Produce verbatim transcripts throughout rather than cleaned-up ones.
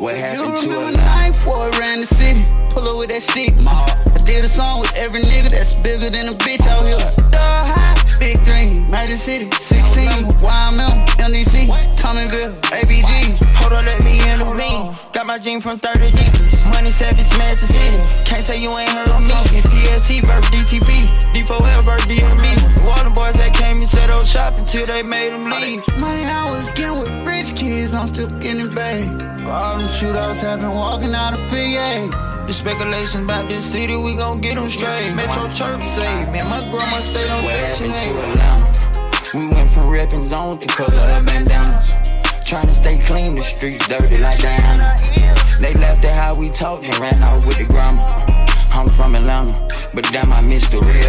What happened you to a remember night before I ran the city? Pull up with that stick. I did a song with every nigga that's bigger than a bitch out here. Dog high, big dream, Magic City, sixteen, Y M M, M D C, Tommyville, A B G. Hold on, let me in the ring. Got my jean from thirty dealers. Money savage, mad to city. Can't say you ain't heard of me. P S C versus D T P. D four L versus D M B. Water boys that came and set up shop until they made them leave. Money I was getting with rich kids, I'm still getting paid. For all them shootouts happen walking out of Fayette. The speculations about this city, we gon' get them straight. Metro Church say, man, my grandma stayed on Section eight. We went from reppin' zone to color of bandanas. Tryna stay clean, the streets dirty like Diana. They left at how we talked and ran out with the grammar. I'm from Atlanta, but damn, I miss the real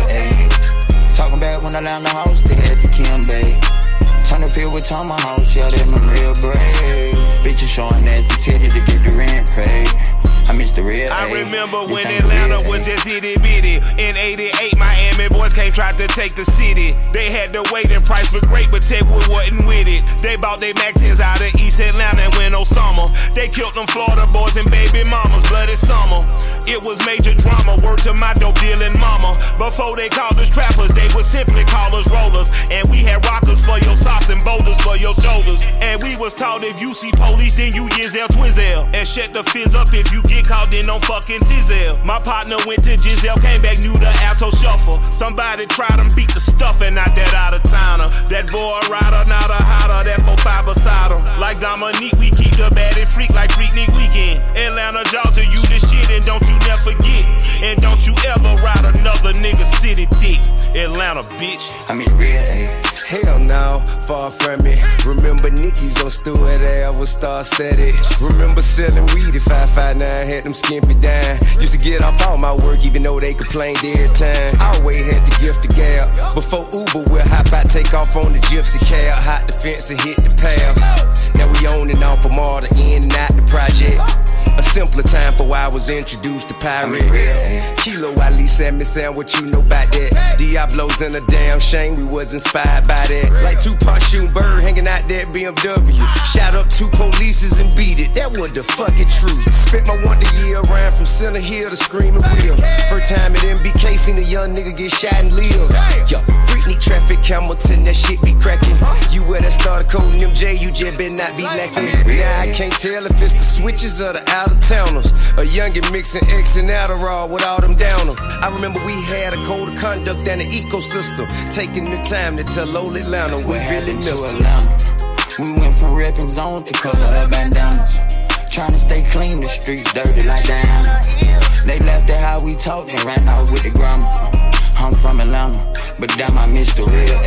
A. Talking back when I left the house, they had the Kim Bay. Turn the field with Tomahawk, yeah, them real brave. Bitches showing ass and titty to get the rent paid. I miss the real I A. remember This when ain't the Atlanta real was A. just itty bitty. In eighty-eight, Miami boys came tried to take the city. They had the weight and price was great, but Techwood wasn't with it. They bought their Mac tens out of East Atlanta and went Osama. They killed them Florida boys and baby mamas, bloody summer. It was major drama, word to my dope dealing mama. Before they called us trappers, they would simply call us rollers. And we had rockers for your socks and boulders for your shoulders. And we was taught if you see police, then you Yizel Twizel. And shut the fizz up if you get caught in on fucking Tizel. My partner went to Giselle, came back, knew the alto shuffle. Somebody tried and beat the stuffing out that out of towner. That boy rider, not a hotter, that four five beside him. Like Dominique, we keep the baddie freak like Freaknik Weekend. Atlanta, Georgia, you the shit, and don't you never forget. And don't you ever ride another nigga city dick. Atlanta, bitch. I mean real A. Hell no, far from it. Remember Nicky's on Stewart Ave was star steady. Remember selling weed at five five nine, had them skimpy down. Used to get off all my work even though they complained every time. I always had the gift of gab. Before Uber, we'll hop out, take off on the gypsy cab. Hot the fence and hit the path. Now we on and off from all the in and out the project. A simpler time for why I was introduced to pirate. Kilo Ali said me saying what you know about that. Diablo's in a damn shame we was inspired by that. Like Tupac shooting bird hanging out that B M W. Shot up two polices and beat it, that was the fucking truth. Spent my wonder year around from Center Hill to Screaming Wheel. First time at M B K seen a young nigga get shot and live. Yo, Freaknik traffic Hamilton, that shit be cracking. You wear that starter coat and M J, you just better not be lacking. Now I can't tell if it's the switches or the out of towners. A youngin' mixing X and Adderall with all them downers. I remember we had a code of conduct and an ecosystem. Taking the time to tell old Atlanta we really miss it. We went from reppin' zone to color of bandanas. Tryna stay clean, the streets dirty like Diana. They left at how we talked and ran out with the grammar. I'm from Atlanta, but damn I miss the real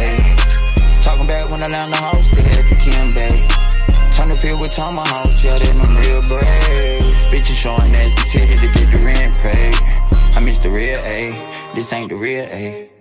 A. Talking back when I left the house, they had the Kim Bay. Turn the field with Tomahawk, yeah, they them real brave. Bitches showing ass and titty to get the rent paid. I miss the real A, this ain't the real A.